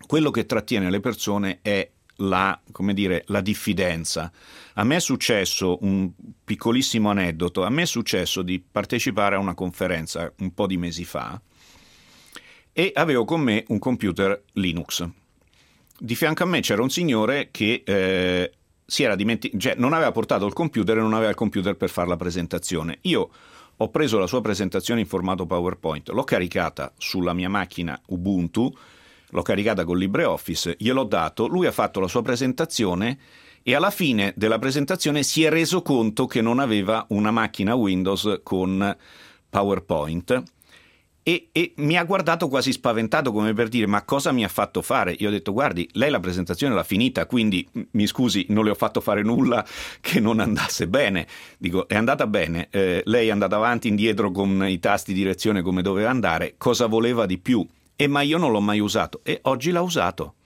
quello che trattiene le persone è come dire, la diffidenza. A me è successo, un piccolissimo aneddoto, a me è successo di partecipare a una conferenza un po' di mesi fa e avevo con me un computer Linux. Di fianco a me c'era un signore che si era cioè non aveva portato il computer e non aveva il computer per fare la presentazione. Io ho preso la sua presentazione in formato PowerPoint, l'ho caricata sulla mia macchina Ubuntu, l'ho caricata con LibreOffice, gliel'ho dato, lui ha fatto la sua presentazione e alla fine della presentazione si è reso conto che non aveva una macchina Windows con PowerPoint e mi ha guardato quasi spaventato, come per dire: ma cosa mi ha fatto fare? Io ho detto: guardi, lei la presentazione l'ha finita, quindi mi scusi, non le ho fatto fare nulla che non andasse bene. Dico: è andata bene, lei è andata avanti e indietro con i tasti di direzione come doveva andare, cosa voleva di più? Ma io non l'ho mai usato e oggi l'ha usato.